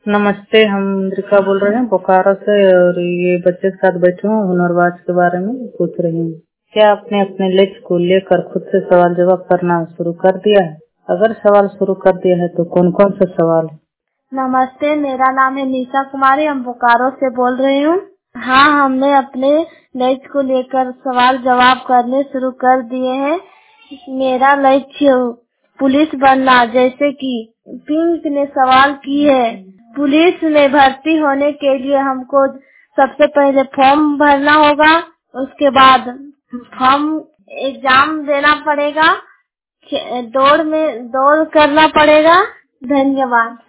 नमस्ते, हम इंद्रिका बोल रहे हैं बोकारो से। और ये बच्चे के साथ बैठे हूँ, हुनरबाज के बारे में पूछ रही हूँ। क्या आपने अपने लक्ष्य को लेकर खुद से सवाल जवाब करना शुरू कर दिया है? अगर सवाल शुरू कर दिया है तो कौन कौन से सवाल है? नमस्ते, मेरा नाम है निशा कुमारी, हम बोकारो से बोल रही हूँ। हाँ, हमने अपने लक्ष्य को लेकर सवाल जवाब करने शुरू कर दिए हैं। मेरा लक्ष्य पुलिस बनना, जैसे कि पिंक ने सवाल की है। पुलिस में भर्ती होने के लिए हमको सबसे पहले फॉर्म भरना होगा, उसके बाद फॉर्म एग्जाम देना पड़ेगा, दौड़ करना पड़ेगा। धन्यवाद।